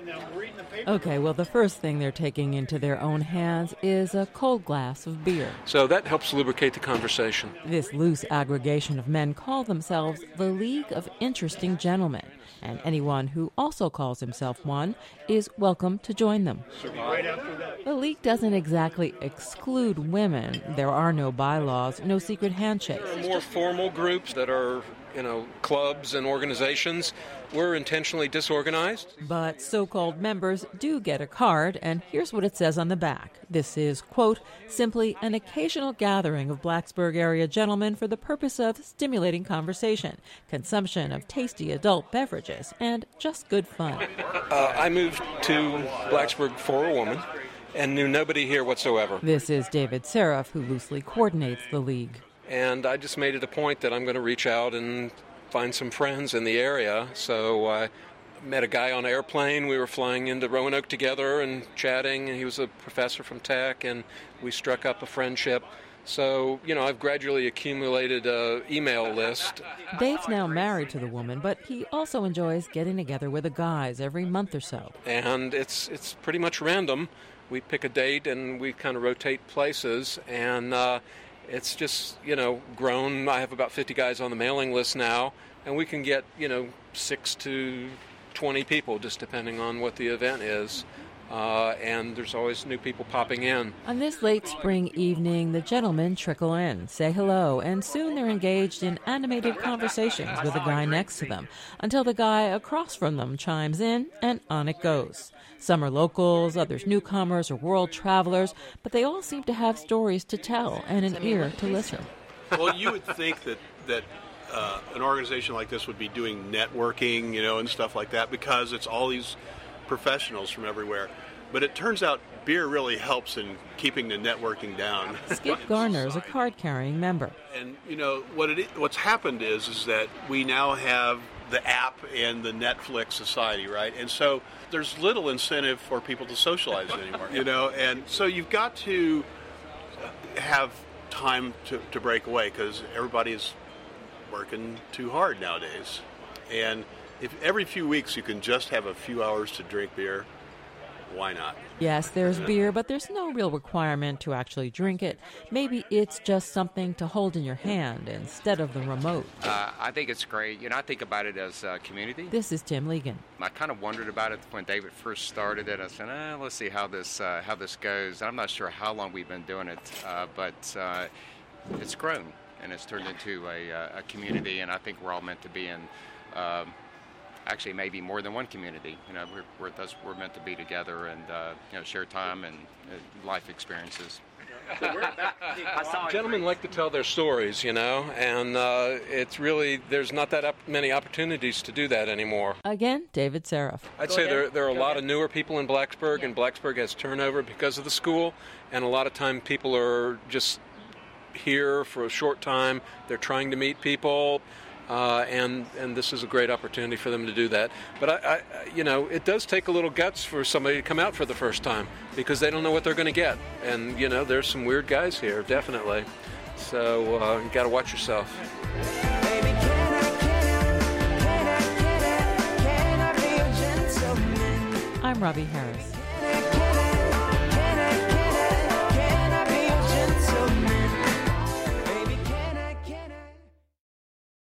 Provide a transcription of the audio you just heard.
Okay, well, the first thing they're taking into their own hands is a cold glass of beer. So that helps lubricate the conversation. This loose aggregation of men call themselves the League of Interesting Gentlemen, and anyone who also calls himself one is welcome to join them. The League doesn't exactly exclude women. There are no bylaws, no secret handshakes. There are more formal groups that are, clubs and organizations. We're intentionally disorganized. But so-called members do get a card, and here's what it says on the back. This is, quote, simply an occasional gathering of Blacksburg area gentlemen for the purpose of stimulating conversation, consumption of tasty adult beverages, and just good fun. I moved to Blacksburg for a woman and knew nobody here whatsoever. This is David Seraph, who loosely coordinates the League. And I just made it a point that I'm going to reach out and find some friends in the area. So I met a guy on an airplane. We were flying into Roanoke together and chatting, and he was a professor from Tech, and we struck up a friendship. So, I've gradually accumulated an email list. Dave's now married to the woman, but he also enjoys getting together with the guys every month or so. And it's pretty much random. We pick a date and we kind of rotate places, and it's just, grown. I have about 50 guys on the mailing list now, and we can get, 6 to 20 people, just depending on what the event is. And there's always new people popping in. On this late spring evening, the gentlemen trickle in, say hello, and soon they're engaged in animated conversations with the guy next to them, until the guy across from them chimes in, and on it goes. Some are locals, others newcomers or world travelers, but they all seem to have stories to tell and an ear to listen. Well, you would think that an organization like this would be doing networking, and stuff like that, because it's all these professionals from everywhere. But it turns out beer really helps in keeping the networking down. Skip Garner is a card-carrying member. And, what's happened is that we now have the app and the Netflix society, right? And so there's little incentive for people to socialize anymore, And so you've got to have time to break away, because everybody's working too hard nowadays. And if every few weeks you can just have a few hours to drink beer, why not? Yes, there's beer, but there's no real requirement to actually drink it. Maybe it's just something to hold in your hand instead of the remote. I think it's great. I think about it as a community. This is Tim Legan. I kind of wondered about it when David first started it. I said, let's see how this goes. I'm not sure how long we've been doing it, but it's grown, and it's turned into a community, and I think we're all meant to be in actually maybe more than one community. We're meant to be together and share time and life experiences. Gentlemen like to tell their stories, and it's really, there's not that many opportunities to do that anymore. Again, David Seraph. I'd say there are a lot of newer people in Blacksburg, and Blacksburg has turnover because of the school, and a lot of time people are just here for a short time. They're trying to meet people. And this is a great opportunity for them to do that. But it does take a little guts for somebody to come out for the first time, because they don't know what they're going to get. And there's some weird guys here, definitely. So you got to watch yourself. I'm Robbie Harris.